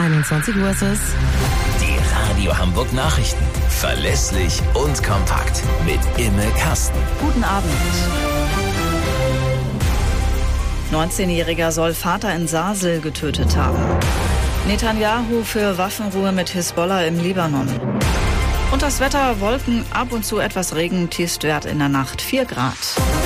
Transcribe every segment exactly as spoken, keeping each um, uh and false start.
einundzwanzig Uhr ist es. Die Radio Hamburg Nachrichten. Verlässlich und kompakt. Mit Imme Kasten. Guten Abend. neunzehnjähriger soll Vater in Sasel getötet haben. Netanyahu für Waffenruhe mit Hisbollah im Libanon. Und das Wetter: Wolken, ab und zu etwas Regen, Tiefstwert in der Nacht vier Grad.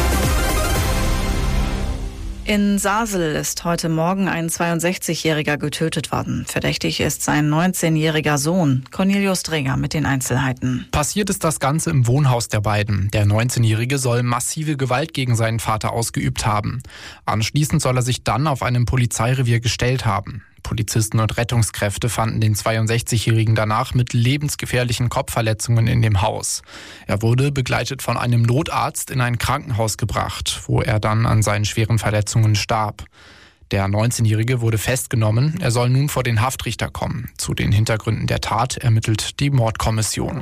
In Sasel ist heute Morgen ein zweiundsechzigjähriger getötet worden. Verdächtig ist sein neunzehnjähriger Sohn. Cornelius Dreger mit den Einzelheiten. Passiert ist das Ganze im Wohnhaus der beiden. Der neunzehnjährige soll massive Gewalt gegen seinen Vater ausgeübt haben. Anschließend soll er sich dann auf einem Polizeirevier gestellt haben. Polizisten und Rettungskräfte fanden den zweiundsechzigjährigen danach mit lebensgefährlichen Kopfverletzungen in dem Haus. Er wurde begleitet von einem Notarzt in ein Krankenhaus gebracht, wo er dann an seinen schweren Verletzungen starb. Der neunzehnjährige wurde festgenommen. Er soll nun vor den Haftrichter kommen. Zu den Hintergründen der Tat ermittelt die Mordkommission.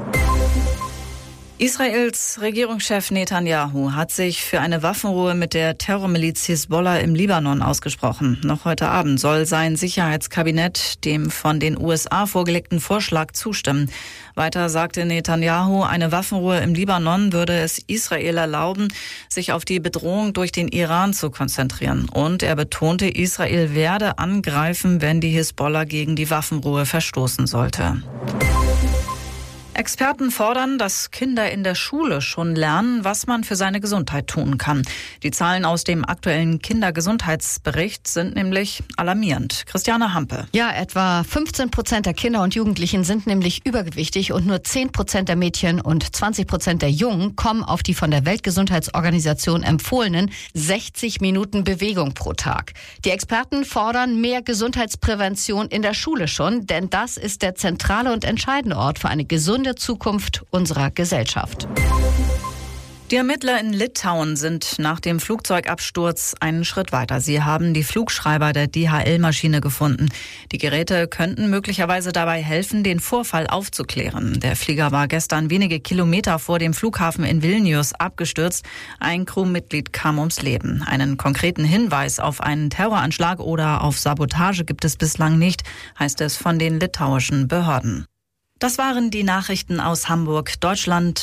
Israels Regierungschef Netanyahu hat sich für eine Waffenruhe mit der Terrormiliz Hisbollah im Libanon ausgesprochen. Noch heute Abend soll sein Sicherheitskabinett dem von den U S A vorgelegten Vorschlag zustimmen. Weiter sagte Netanyahu, eine Waffenruhe im Libanon würde es Israel erlauben, sich auf die Bedrohung durch den Iran zu konzentrieren. Und er betonte, Israel werde angreifen, wenn die Hisbollah gegen die Waffenruhe verstoßen sollte. Experten fordern, dass Kinder in der Schule schon lernen, was man für seine Gesundheit tun kann. Die Zahlen aus dem aktuellen Kindergesundheitsbericht sind nämlich alarmierend. Christiane Hampe. Ja, etwa fünfzehn Prozent der Kinder und Jugendlichen sind nämlich übergewichtig und nur zehn Prozent der Mädchen und zwanzig Prozent der Jungen kommen auf die von der Weltgesundheitsorganisation empfohlenen sechzig Minuten Bewegung pro Tag. Die Experten fordern mehr Gesundheitsprävention in der Schule schon, denn das ist der zentrale und entscheidende Ort für eine gesunde Zukunft unserer Gesellschaft. Die Ermittler in Litauen sind nach dem Flugzeugabsturz einen Schritt weiter. Sie haben die Flugschreiber der D H L-Maschine gefunden. Die Geräte könnten möglicherweise dabei helfen, den Vorfall aufzuklären. Der Flieger war gestern wenige Kilometer vor dem Flughafen in Vilnius abgestürzt. Ein Crewmitglied kam ums Leben. Einen konkreten Hinweis auf einen Terroranschlag oder auf Sabotage gibt es bislang nicht, heißt es von den litauischen Behörden. Das waren die Nachrichten aus Hamburg, Deutschland.